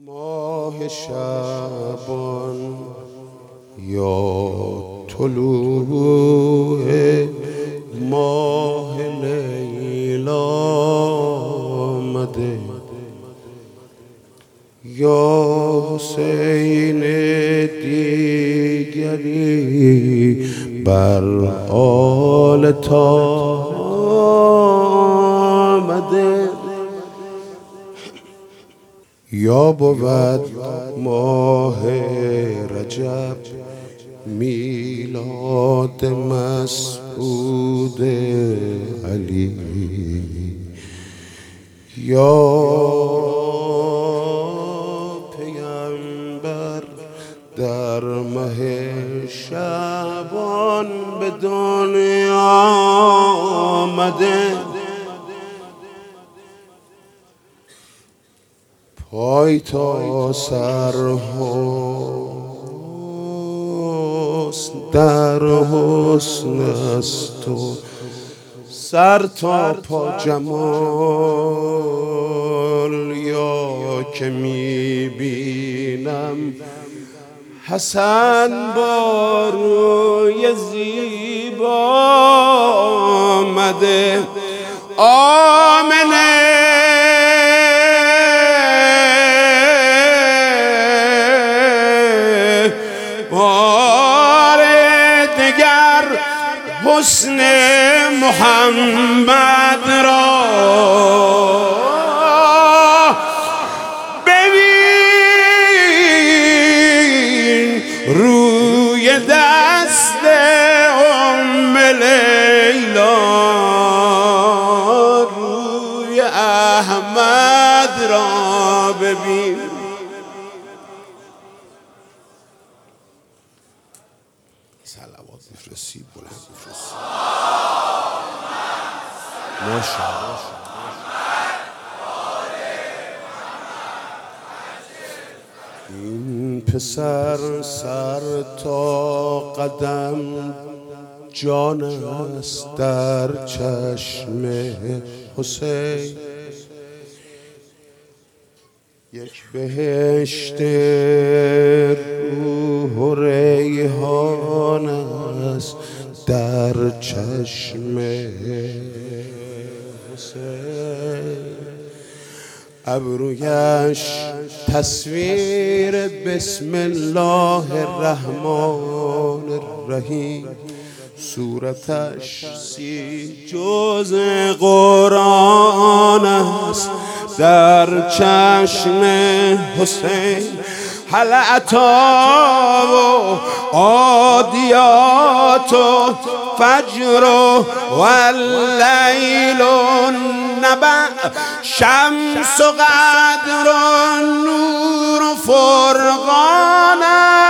ماه شعبان یا طلوع ماه لیلا آمده، یا حسین دیگری بر آل طه آمده. یا بود ماه رجب میلاد مسعود علی، یا پیامبر در ماه شعبان به دنیا آمده. پای تا سر حسن در حسن است و سر تا پا جمال، یا که میبینم حسن با روی زیبا آمده. آمنه بار دگر حسن محمد را ببین، روی دست ام لیلا روی احمد را ببین. صلوات بفرستید، بلند بفرستید. ماشاءالله. این پسر سر تا قدم جان است در چشم حسین، یک بهشت روح و ریحان است در چشم حسین. ابرویش تصویر بسم الله الرحمن الرحیم، صورتش 30 جز قرآن است در چشم حسین. هل اتی و عادیات و فجر و اللیل نبع، شمس و قدر و نور و فرقان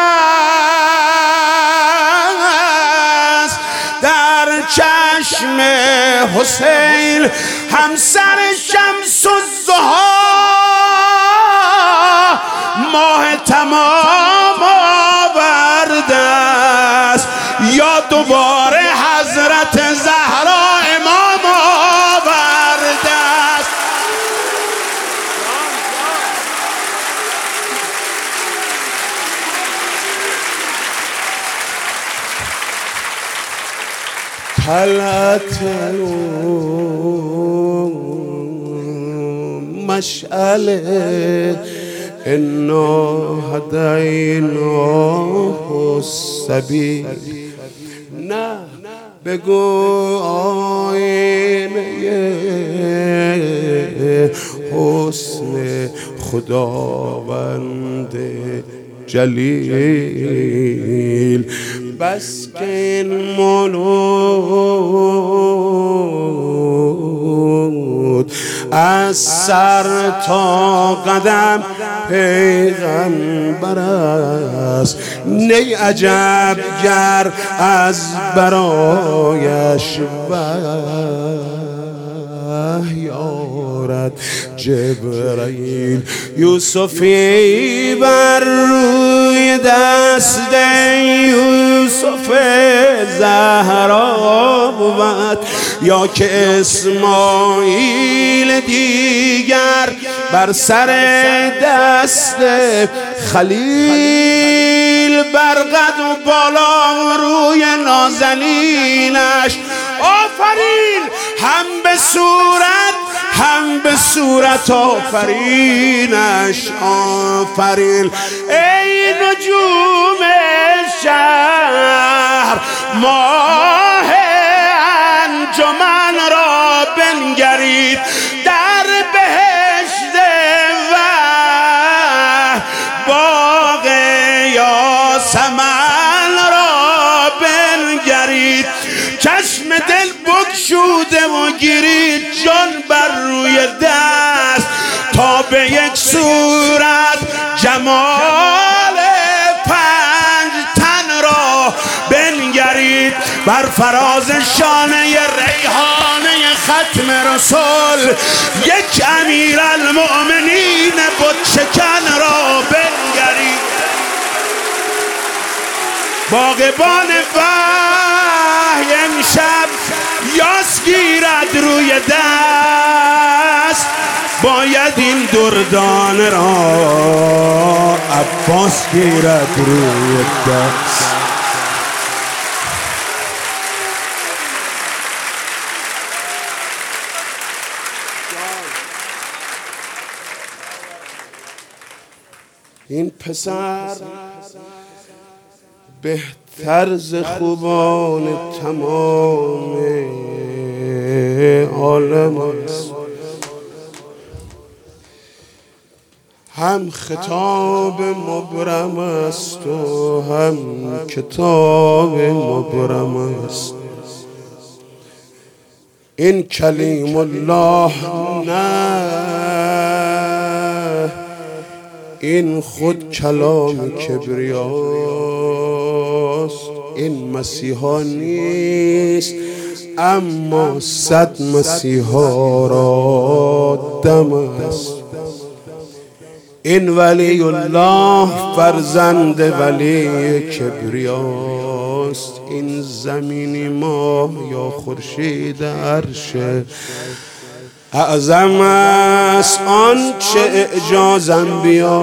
است در چشم حسین. همسر شمس الضحی ماه تمام آورده است، یا دوباره حضرت زهرا امام آورده است. طلعت مشعله انا هدیناه السبیل، نه بگو آینه حسن خداوند جلیل. بس که این مولود از سر تا قدم پیغمبر است، نی عجب گر از برایش وحی آرد جبرائیل. یوسفی بر روی دست یوسف زهرا بود، یا که اسماعیل دیگر بر سر دست خلیل، بر قد و بالا روی نازنینش. آفرین هم به صورت هم به صورت آفرینش. آفرین ای نجوم شهر، ماه انجمن را بنگرید، در بهشت و باغ یاسمن را بنگرید. چشم دل بگشوده و گیرید جان بر روی دست، تا به یک صورت جمال پنج تن را بنگرید. بر فراز شانه ریحانه ختم رسول، یک امیرالمؤمنین بت شکن را بنگرید. باغبان وحی امشب یاس گیرد روی دست، باید این دردانه را عباس گیرد روی دست. این پسر بهتر ز خوبان تمام عالم است، هم خطاب مبرم است و هم کتاب مبرم است. این کلیم الله نه، این خود کلام کبریاست. این مسیحا نیست اما 100 مسیحا را دم است. این ولی الله فرزند ولی کبریاست. این زمینی ما یا خورشید عرش اعظم است. آن چه اعجاز انبیا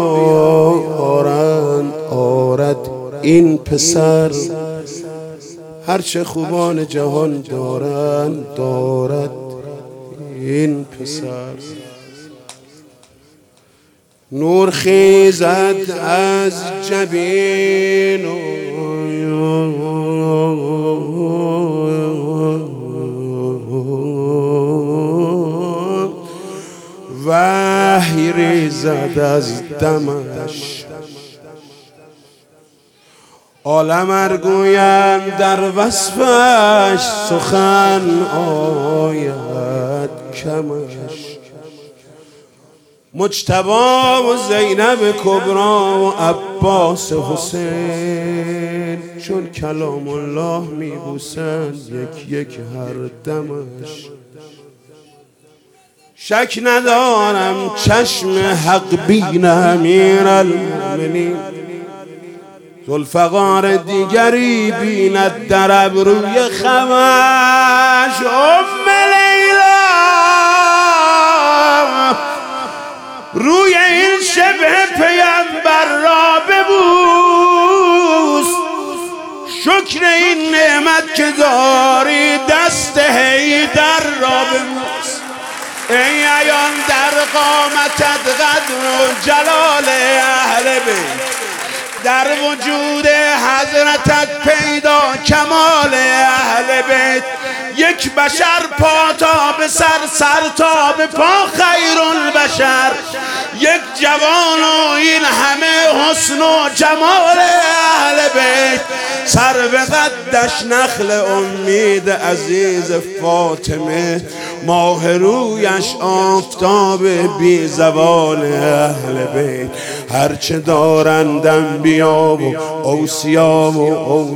آرد این پسر، هرچه خوبان جهان دارد این پسر. نور خیزد از جبین وحی ریزد از دمش. عالم ارگویند در وصفش، سخن آید کمش. مجتبی و زینب کبرا و عباس حسین، چون کلام الله میبوسند یک یک هر دمش. شک ندارم چشم حق بین امیرالمؤمنین، ذوالفقار دیگری بیند در ابروی خمش. لیلا روی این شبه پیمبر را ببوس، شکر این نعمت که داری دست حیدر را ببوس. ای عیان در قامتت قدر و جلال اهل بیت، در وجود حضرتت پیدا کمال اهل بیت. یک بشر پا تا به سر، سر تا به پا خیر البشر. یک جوان و این همه حسن و جمال اهل بیت. سر به قدش نخل امید عزیز فاطمه، ماه رویش آفتاب بی زوال اهل بیت. هرچه دارند انبیا و اوصیا و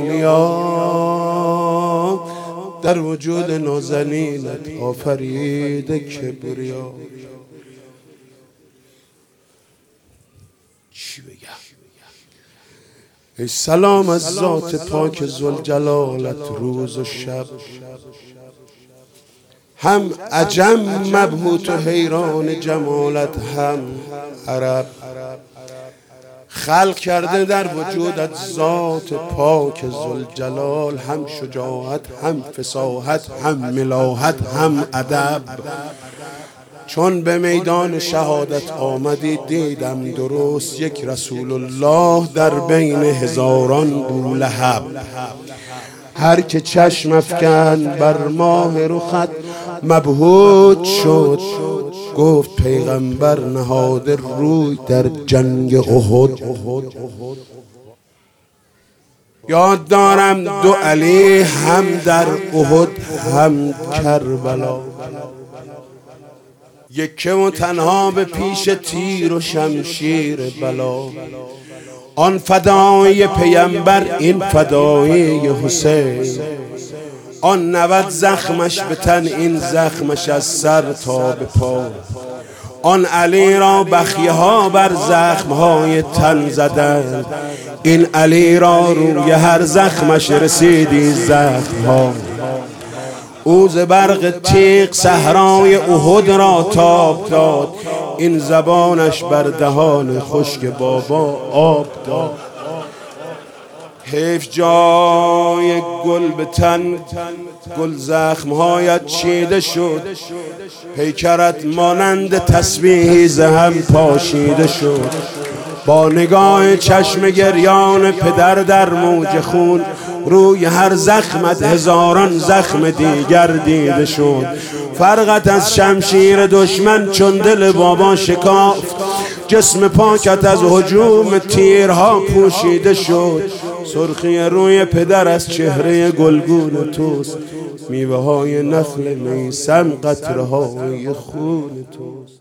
اولیا، در وجود نازنینت آفرید کبریا. چی بگم؟ ای سلام از ذات پاک ذوالجلالت روز و شب، هم عجم مبهوت و حیران جمالت، هم عرب. خلق کرده در وجودت ذات پاک ذوالجلال، هم شجاعت، هم فصاحت، هم ملاحت، هم ادب. چون به میدان شهادت آمدی دیدم درست یک رسول الله در بین هزاران بولهب. هر که چشم افکن بر ماه رخت مبهوت شد، گفت پیغمبر نهاده روی در جنگ احد. یاد دارم دو علی هم در احد هم کربلا، یکه و تنها به پیش تیر و شمشیر بلا. آن فدای پیامبر این فدای حسین، آن 90 زخمش به تن این زخمش از سر تا به پا. آن علی را بخیه ها بر زخمهای تن زدند، این علی را روی هر زخمش رسیدی زخمها. او ز برق تیغ صحرای احد را تاب داد، این زبانش بر دهان خشک بابا آب داد. حیف جای گل به تن گل زخمهایت چیده شد، پیکرت مانند تسبیحی ز هم پاشیده شد. با نگاه چشم گریان پدر در موج خون، روی هر زخمت هزاران زخم دیگر دیده شد. فرقت از شمشیر دشمن چون دل بابا شکافت، جسم پاکت از هجوم تیرها پوشیده شد. سرخی روی پدر از چهره گلگون توست، میوه های نخل میسم قطره های خون توست.